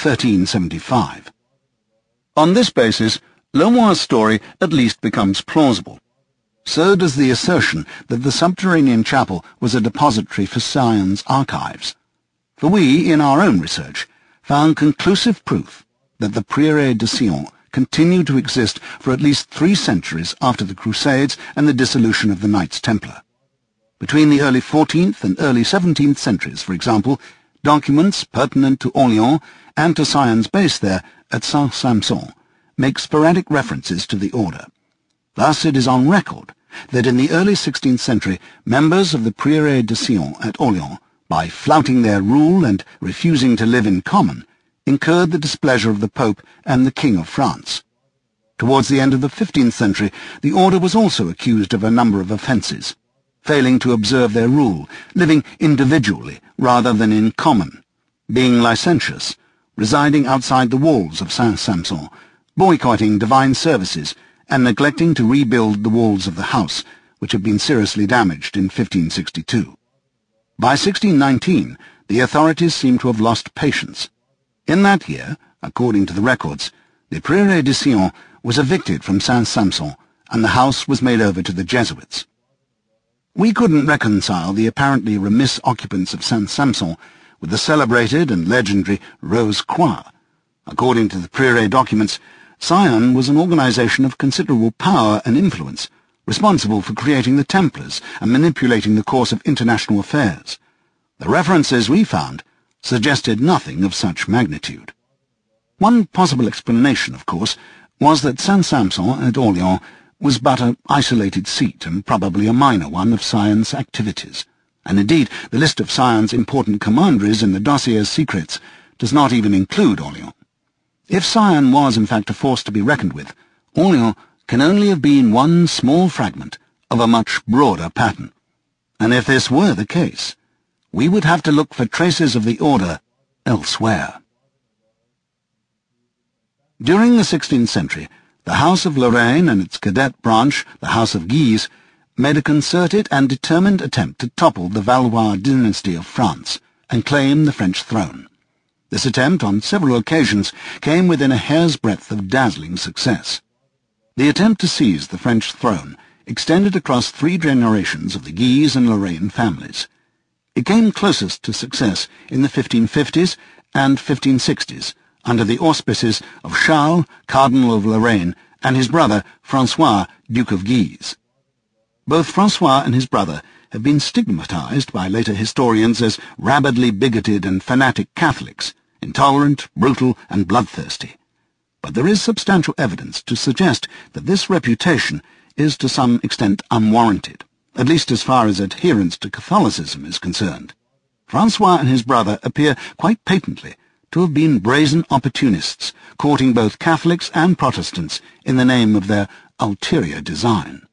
1375. On this basis, Lomois' story at least becomes plausible. So does the assertion that the subterranean chapel was a depository for Sion's archives. For we, in our own research, found conclusive proof that the Prieuré de Sion continued to exist for at least 3 centuries after the Crusades and the dissolution of the Knights Templar. Between the early 14th and early 17th centuries, for example, documents pertinent to Orléans and to Sion's base there at Saint-Sampson make sporadic references to the order. Thus it is on record that in the early 16th century members of the Prieuré de Sion at Orléans, by flouting their rule and refusing to live in common, incurred the displeasure of the Pope and the King of France. Towards the end of the 15th century, the order was also accused of a number of offences, failing to observe their rule, living individually rather than in common, being licentious, residing outside the walls of Saint-Sampson, boycotting divine services, and neglecting to rebuild the walls of the house, which had been seriously damaged in 1562. By 1619, the authorities seem to have lost patience. In that year, according to the records, the Prieuré de Sion was evicted from Saint-Sampson, and the house was made over to the Jesuits. We couldn't reconcile the apparently remiss occupants of Saint-Sampson with the celebrated and legendary Rose-Croix. According to the Prieuré documents, Sion was an organization of considerable power and influence, responsible for creating the Templars and manipulating the course of international affairs. The references we found suggested nothing of such magnitude. One possible explanation, of course, was that Saint-Sampson at Orléans was but an isolated seat and probably a minor one of Sion's activities, and indeed the list of Sion's important commanderies in the Dossiers Secrets does not even include Orléans. If Sion was in fact a force to be reckoned with, Orléans can only have been one small fragment of a much broader pattern, and if this were the case, we would have to look for traces of the order elsewhere. During the 16th century, the House of Lorraine and its cadet branch, the House of Guise, made a concerted and determined attempt to topple the Valois dynasty of France and claim the French throne. This attempt, on several occasions, came within a hair's breadth of dazzling success. The attempt to seize the French throne extended across 3 generations of the Guise and Lorraine families. It came closest to success in the 1550s and 1560s, under the auspices of Charles, Cardinal of Lorraine, and his brother, François, Duke of Guise. Both François and his brother have been stigmatized by later historians as rabidly bigoted and fanatic Catholics, intolerant, brutal, and bloodthirsty. But there is substantial evidence to suggest that this reputation is to some extent unwarranted, at least as far as adherence to Catholicism is concerned. François and his brother appear quite patently to have been brazen opportunists, courting both Catholics and Protestants in the name of their ulterior design.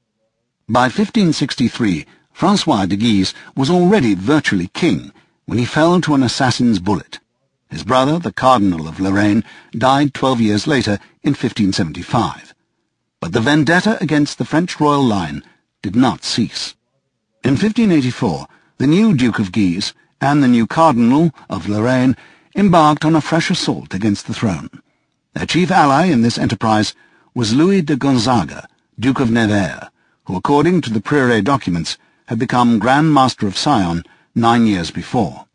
By 1563, François de Guise was already virtually king when he fell to an assassin's bullet. His brother, the Cardinal of Lorraine, died 12 years later in 1575. But the vendetta against the French royal line did not cease. In 1584, the new Duke of Guise and the new Cardinal of Lorraine embarked on a fresh assault against the throne. Their chief ally in this enterprise was Louis de Gonzaga, Duke of Nevers, who, according to the Prieuré documents, had become Grand Master of Sion 9 years before.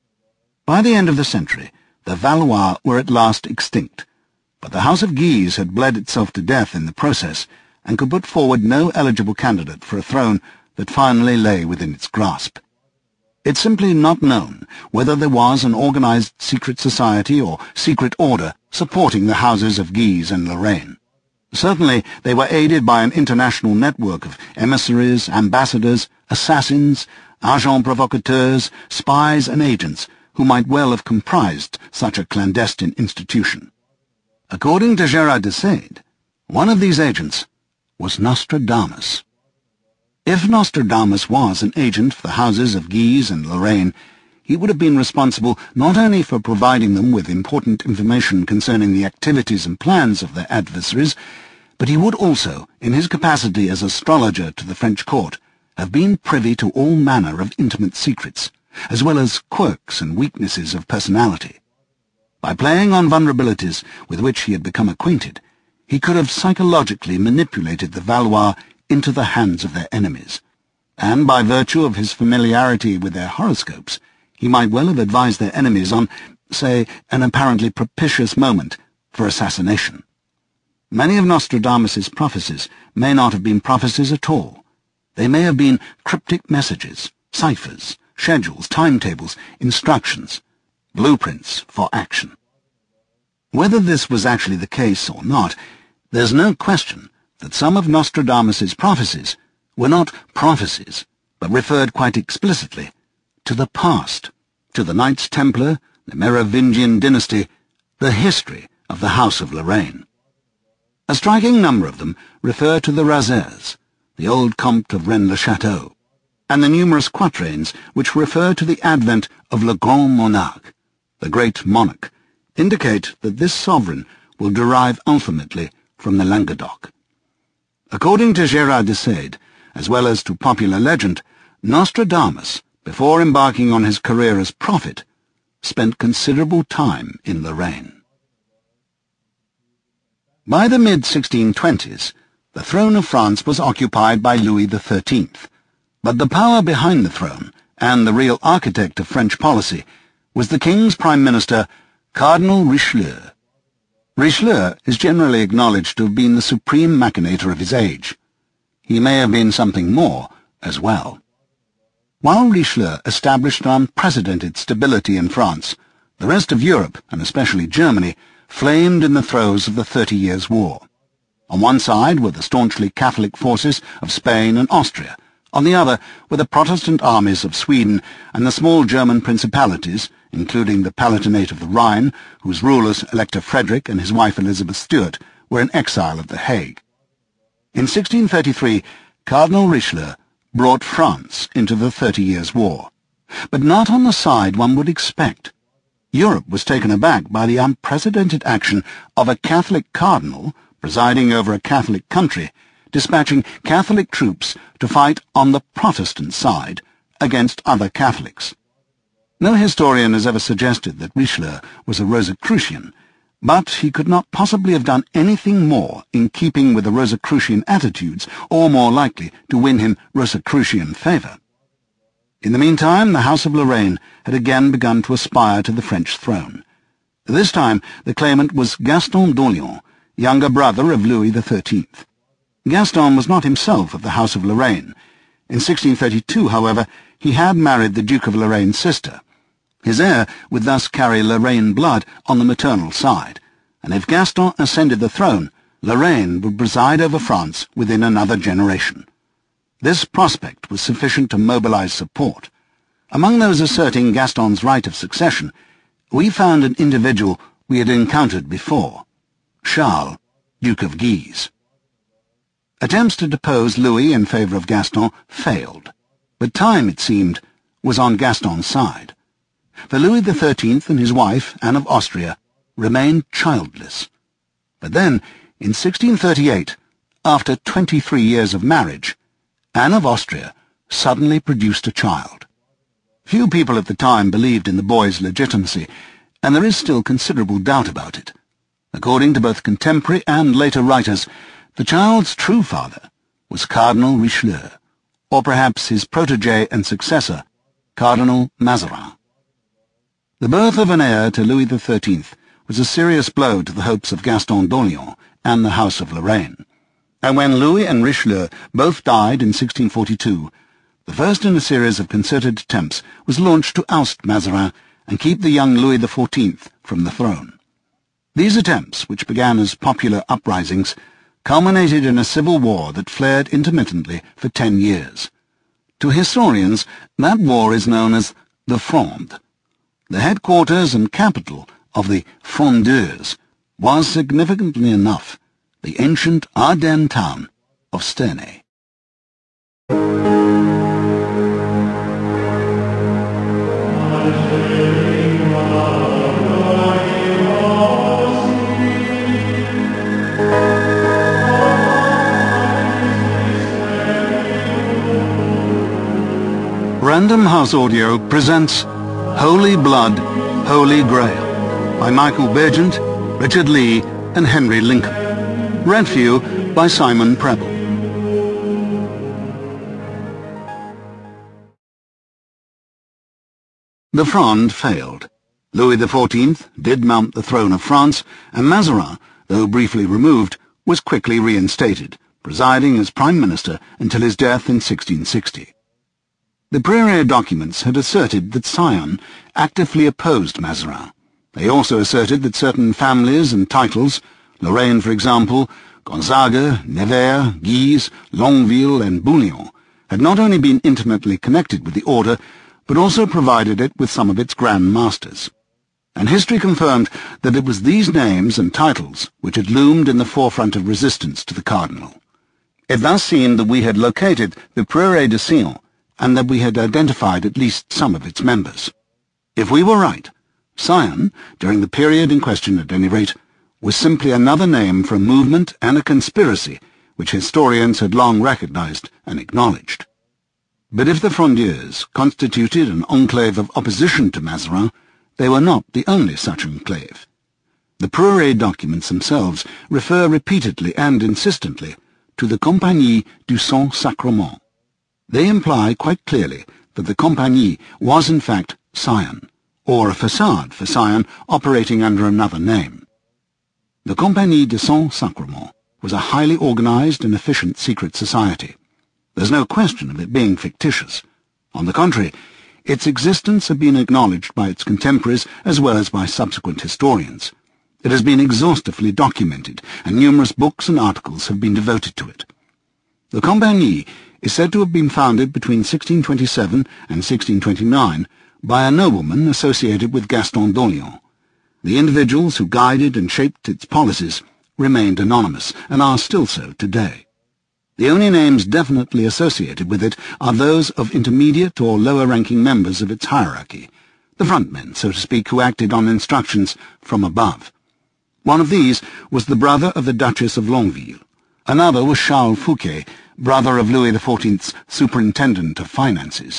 By the end of the century, the Valois were at last extinct, but the House of Guise had bled itself to death in the process and could put forward no eligible candidate for a throne that finally lay within its grasp. It's simply not known whether there was an organized secret society or secret order supporting the houses of Guise and Lorraine. Certainly they were aided by an international network of emissaries, ambassadors, assassins, agents provocateurs, spies and agents who might well have comprised such a clandestine institution. According to Gérard de Sade, one of these agents was Nostradamus. If Nostradamus was an agent for the houses of Guise and Lorraine, he would have been responsible not only for providing them with important information concerning the activities and plans of their adversaries, but he would also, in his capacity as astrologer to the French court, have been privy to all manner of intimate secrets, as well as quirks and weaknesses of personality. By playing on vulnerabilities with which he had become acquainted, he could have psychologically manipulated the Valois into the hands of their enemies, and by virtue of his familiarity with their horoscopes, he might well have advised their enemies on, say, an apparently propitious moment for assassination. Many of Nostradamus's prophecies may not have been prophecies at all. They may have been cryptic messages, ciphers, schedules, timetables, instructions, blueprints for action. Whether this was actually the case or not, there's no question that some of Nostradamus's prophecies were not prophecies, but referred quite explicitly to the past, to the Knights Templar, the Merovingian dynasty, the history of the House of Lorraine. A striking number of them refer to the Razes, the old Comte of Rennes-le-Château, and the numerous quatrains which refer to the advent of Le Grand Monarque, the great monarch, indicate that this sovereign will derive ultimately from the Languedoc. According to Gérard de Sade, as well as to popular legend, Nostradamus, before embarking on his career as prophet, spent considerable time in Lorraine. By the mid-1620s, the throne of France was occupied by Louis XIII, But the power behind the throne, and the real architect of French policy, was the king's prime minister, Cardinal Richelieu. Richelieu is generally acknowledged to have been the supreme machinator of his age. He may have been something more as well. While Richelieu established an unprecedented stability in France, the rest of Europe, and especially Germany, flamed in the throes of the 30 Years' War. On one side were the staunchly Catholic forces of Spain and Austria. On the other were the Protestant armies of Sweden and the small German principalities, including the Palatinate of the Rhine, whose rulers, Elector Frederick and his wife Elizabeth Stuart, were in exile at The Hague. In 1633, Cardinal Richelieu brought France into the 30 Years' War, but not on the side one would expect. Europe was taken aback by the unprecedented action of a Catholic cardinal presiding over a Catholic country, dispatching Catholic troops to fight on the Protestant side against other Catholics. No historian has ever suggested that Richelieu was a Rosicrucian, but he could not possibly have done anything more in keeping with the Rosicrucian attitudes, or more likely to win him Rosicrucian favour. In the meantime, the House of Lorraine had again begun to aspire to the French throne. This time the claimant was Gaston d'Orléans, younger brother of Louis XIII. Gaston was not himself of the House of Lorraine. In 1632, however, he had married the Duke of Lorraine's sister. His heir would thus carry Lorraine blood on the maternal side, and if Gaston ascended the throne, Lorraine would preside over France within another generation. This prospect was sufficient to mobilize support. Among those asserting Gaston's right of succession, we found an individual we had encountered before, Charles, Duke of Guise. Attempts to depose Louis in favour of Gaston failed, but time, it seemed, was on Gaston's side. For Louis XIII and his wife, Anne of Austria, remained childless. But then, in 1638, after 23 years of marriage, Anne of Austria suddenly produced a child. Few people at the time believed in the boy's legitimacy, and there is still considerable doubt about it. According to both contemporary and later writers, the child's true father was Cardinal Richelieu, or perhaps his protégé and successor, Cardinal Mazarin. The birth of an heir to Louis XIII was a serious blow to the hopes of Gaston d'Orléans and the House of Lorraine. And when Louis and Richelieu both died in 1642, the first in a series of concerted attempts was launched to oust Mazarin and keep the young Louis XIV from the throne. These attempts, which began as popular uprisings, culminated in a civil war that flared intermittently for 10 years. To historians, that war is known as the Fronde. The headquarters and capital of the Frondeurs was, significantly enough, the ancient Ardennes town of Stenay. Random House Audio presents Holy Blood, Holy Grail by Michael Bergent, Richard Lee and Henry Lincoln. Read for you by Simon Preble. The Fronde failed. Louis XIV did mount the throne of France, and Mazarin, though briefly removed, was quickly reinstated, presiding as Prime Minister until his death in 1660. The Prairie documents had asserted that Sion actively opposed Mazarin. They also asserted that certain families and titles, Lorraine for example, Gonzaga, Nevers, Guise, Longueville and Bouillon, had not only been intimately connected with the order, but also provided it with some of its Grand Masters. And history confirmed that it was these names and titles which had loomed in the forefront of resistance to the cardinal. It thus seemed that we had located the Prairie de Sion, and that we had identified at least some of its members. If we were right, Sion, during the period in question at any rate, was simply another name for a movement and a conspiracy which historians had long recognized and acknowledged. But if the Frondeurs constituted an enclave of opposition to Mazarin, they were not the only such enclave. The Prairie documents themselves refer repeatedly and insistently to the Compagnie du Saint-Sacrement. They imply quite clearly that the Compagnie was in fact Sion, or a facade for Sion operating under another name. The Compagnie de Saint-Sacrement was a highly organized and efficient secret society. There's no question of it being fictitious. On the contrary, its existence had been acknowledged by its contemporaries as well as by subsequent historians. It has been exhaustively documented, and numerous books and articles have been devoted to it. The Compagnie is said to have been founded between 1627 and 1629 by a nobleman associated with Gaston d'Orléans. The individuals who guided and shaped its policies remained anonymous, and are still so today. The only names definitely associated with it are those of intermediate or lower-ranking members of its hierarchy, the frontmen, so to speak, who acted on instructions from above. One of these was the brother of the Duchess of Longueville. Another was Charles Fouquet, brother of Louis XIV's superintendent of finances.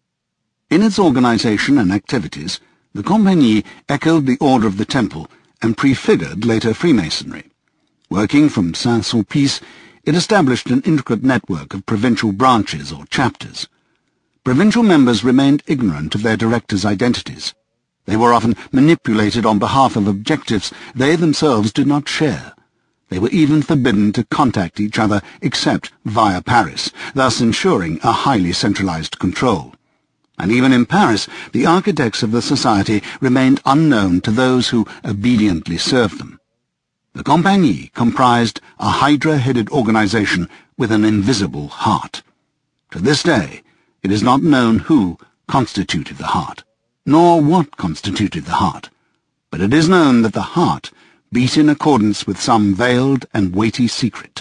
In its organization and activities, the Compagnie echoed the Order of the Temple and prefigured later Freemasonry. Working from Saint-Sulpice, it established an intricate network of provincial branches or chapters. Provincial members remained ignorant of their directors' identities. They were often manipulated on behalf of objectives they themselves did not share. They were even forbidden to contact each other except via Paris, thus ensuring a highly centralized control. And even in Paris, the architects of the society remained unknown to those who obediently served them. The Compagnie comprised a hydra-headed organization with an invisible heart. To this day, it is not known who constituted the heart, nor what constituted the heart, but it is known that the heart beat in accordance with some veiled and weighty secret.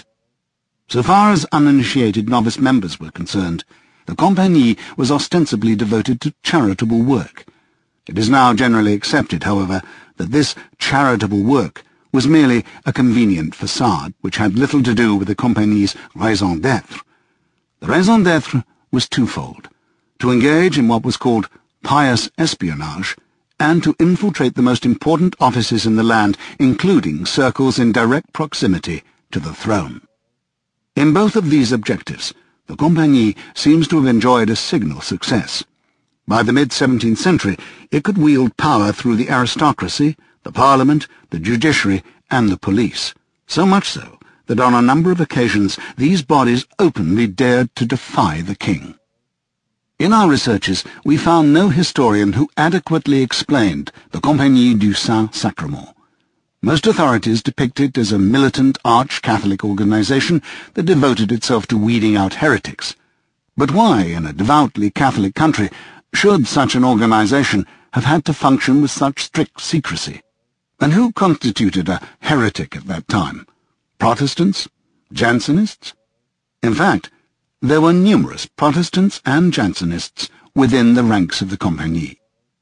So far as uninitiated novice members were concerned, the Compagnie was ostensibly devoted to charitable work. It is now generally accepted, however, that this charitable work was merely a convenient facade which had little to do with the Compagnie's raison d'être. The raison d'être was twofold: to engage in what was called pious espionage, and to infiltrate the most important offices in the land, including circles in direct proximity to the throne. In both of these objectives, the Compagnie seems to have enjoyed a signal success. By the mid-17th century, it could wield power through the aristocracy, the parliament, the judiciary, and the police, so much so that on a number of occasions these bodies openly dared to defy the king. In our researches, we found no historian who adequately explained the Compagnie du Saint-Sacrement. Most authorities depict it as a militant arch-Catholic organization that devoted itself to weeding out heretics. But why, in a devoutly Catholic country, should such an organization have had to function with such strict secrecy? And who constituted a heretic at that time? Protestants? Jansenists? In fact, there were numerous Protestants and Jansenists within the ranks of the Compagnie.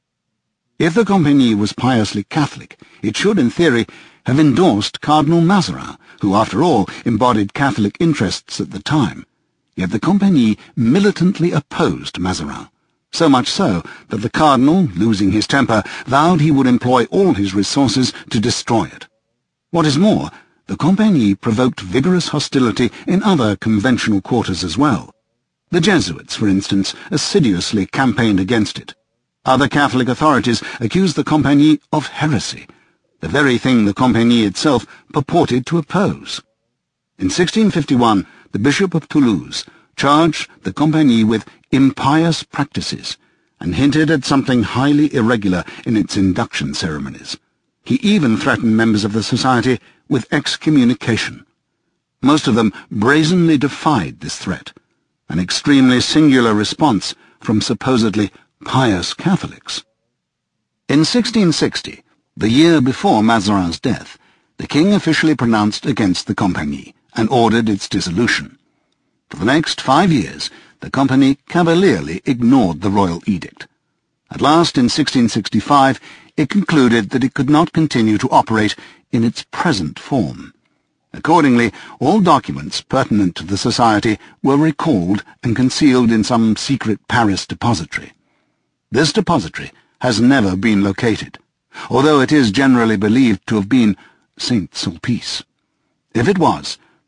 If the Compagnie was piously Catholic, it should, in theory, have endorsed Cardinal Mazarin, who, after all, embodied Catholic interests at the time. Yet the Compagnie militantly opposed Mazarin, so much so that the Cardinal, losing his temper, vowed he would employ all his resources to destroy it. What is more, the Compagnie provoked vigorous hostility in other conventional quarters as well. The Jesuits, for instance, assiduously campaigned against it. Other Catholic authorities accused the Compagnie of heresy, the very thing the Compagnie itself purported to oppose. In 1651, the Bishop of Toulouse charged the Compagnie with impious practices and hinted at something highly irregular in its induction ceremonies. He even threatened members of the society with excommunication. Most of them brazenly defied this threat, an extremely singular response from supposedly pious Catholics. In 1660, the year before Mazarin's death, the king officially pronounced against the Compagnie and ordered its dissolution. For the next 5 years, the Compagnie cavalierly ignored the royal edict. At last, in 1665, it concluded that it could not continue to operate in its present form. Accordingly, all documents pertinent to the society were recalled and concealed in some secret Paris depository. This depository has never been located, although it is generally believed to have been Saint-Sulpice. If it was,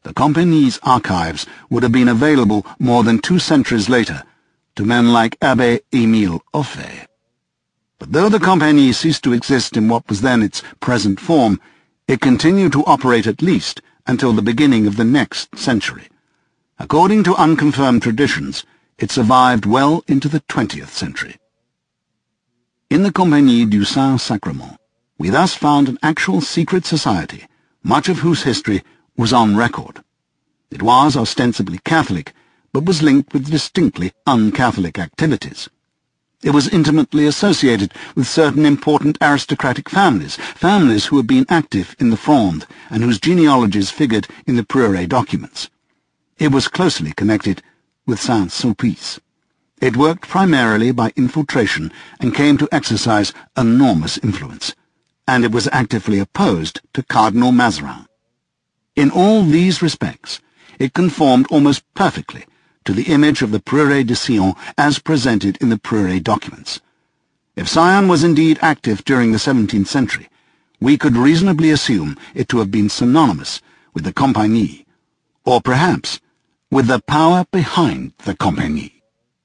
the Compagnie's archives would have been available more than 2 centuries later to men like Abbé Émile Auffay. But though the Compagnie ceased to exist in what was then its present form, it continued to operate at least until the beginning of the next century. According to unconfirmed traditions, it survived well into the 20th century. In the Compagnie du Saint-Sacrement, we thus found an actual secret society, much of whose history was on record. It was ostensibly Catholic, but was linked with distinctly un-Catholic activities. It was intimately associated with certain important aristocratic families, families who had been active in the Fronde and whose genealogies figured in the Prieuré documents. It was closely connected with Saint-Sulpice. It worked primarily by infiltration and came to exercise enormous influence, and it was actively opposed to Cardinal Mazarin. In all these respects, it conformed almost perfectly to the image of the Prieuré de Sion as presented in the Prieuré documents. If Sion was indeed active during the 17th century, we could reasonably assume it to have been synonymous with the Compagnie, or perhaps with the power behind the Compagnie.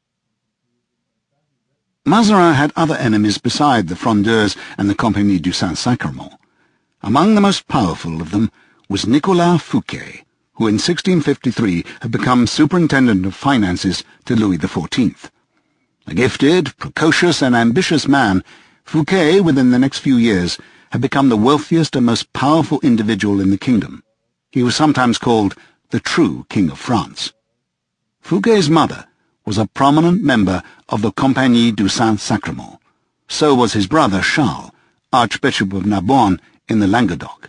Mazarin had other enemies beside the Frondeurs and the Compagnie du Saint-Sacrement. Among the most powerful of them was Nicolas Fouquet, who in 1653 had become Superintendent of Finances to Louis XIV. A gifted, precocious, and ambitious man, Fouquet, within the next few years, had become the wealthiest and most powerful individual in the kingdom. He was sometimes called the true King of France. Fouquet's mother was a prominent member of the Compagnie du Saint-Sacrement. So was his brother Charles, Archbishop of Narbonne in the Languedoc.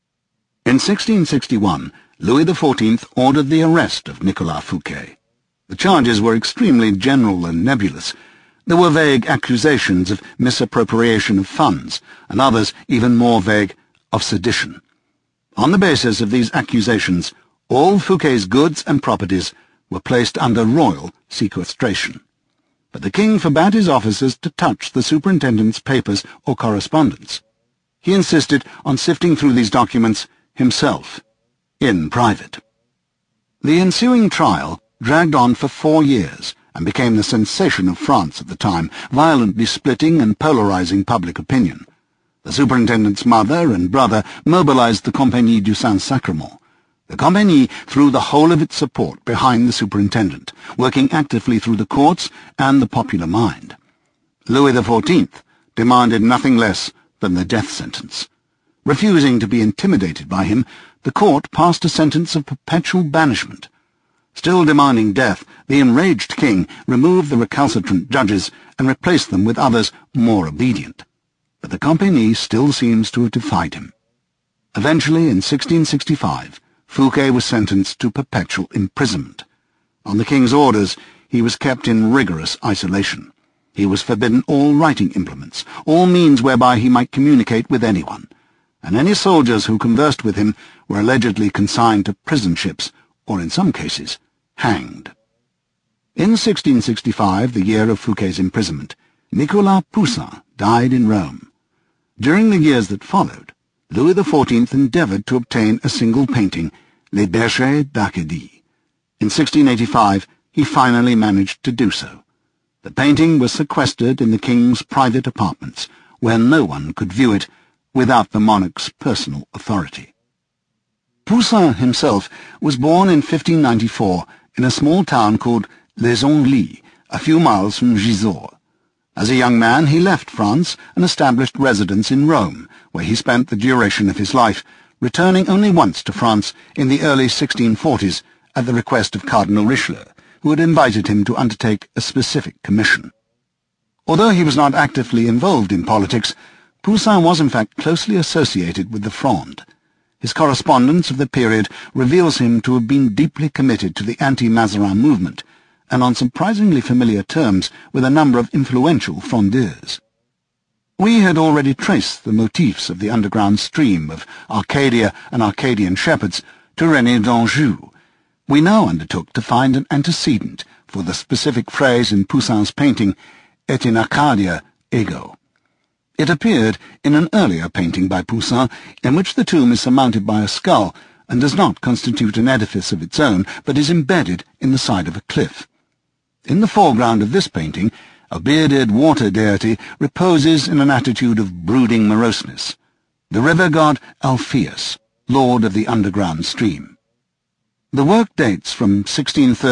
In 1661, Louis XIV ordered the arrest of Nicolas Fouquet. The charges were extremely general and nebulous. There were vague accusations of misappropriation of funds, and others even more vague, of sedition. On the basis of these accusations, all Fouquet's goods and properties were placed under royal sequestration. But the king forbade his officers to touch the superintendent's papers or correspondence. He insisted on sifting through these documents himself, in private. The ensuing trial dragged on for 4 years and became the sensation of France at the time, violently splitting and polarizing public opinion. The superintendent's mother and brother mobilized the Compagnie du Saint-Sacrement. The Compagnie threw the whole of its support behind the superintendent, working actively through the courts and the popular mind. Louis XIV demanded nothing less than the death sentence. Refusing to be intimidated by him, the court passed a sentence of perpetual banishment. Still demanding death, the enraged king removed the recalcitrant judges and replaced them with others more obedient. But the Compagnie still seems to have defied him. Eventually, in 1665, Fouquet was sentenced to perpetual imprisonment. On the king's orders, he was kept in rigorous isolation. He was forbidden all writing implements, all means whereby he might communicate with anyone, and any soldiers who conversed with him were allegedly consigned to prison ships, or in some cases, hanged. In 1665, the year of Fouquet's imprisonment, Nicolas Poussin died in Rome. During the years that followed, Louis XIV endeavored to obtain a single painting, Les Bergers d'Arcadie. In 1685, he finally managed to do so. The painting was sequestered in the king's private apartments, where no one could view it without the monarch's personal authority. Poussin himself was born in 1594 in a small town called Les Anglais, a few miles from Gisors. As a young man, he left France and established residence in Rome, where he spent the duration of his life, returning only once to France in the early 1640s at the request of Cardinal Richelieu, who had invited him to undertake a specific commission. Although he was not actively involved in politics, Poussin was in fact closely associated with the Fronde. His correspondence of the period reveals him to have been deeply committed to the anti-Mazarin movement, and on surprisingly familiar terms with a number of influential Frondeurs. We had already traced the motifs of the underground stream of Arcadia and Arcadian shepherds to René d'Anjou. We now undertook to find an antecedent for the specific phrase in Poussin's painting, Et in Arcadia ego. It appeared in an earlier painting by Poussin, in which the tomb is surmounted by a skull, and does not constitute an edifice of its own, but is embedded in the side of a cliff. In the foreground of this painting, a bearded water deity reposes in an attitude of brooding moroseness, the river god Alpheus, lord of the underground stream. The work dates from 1630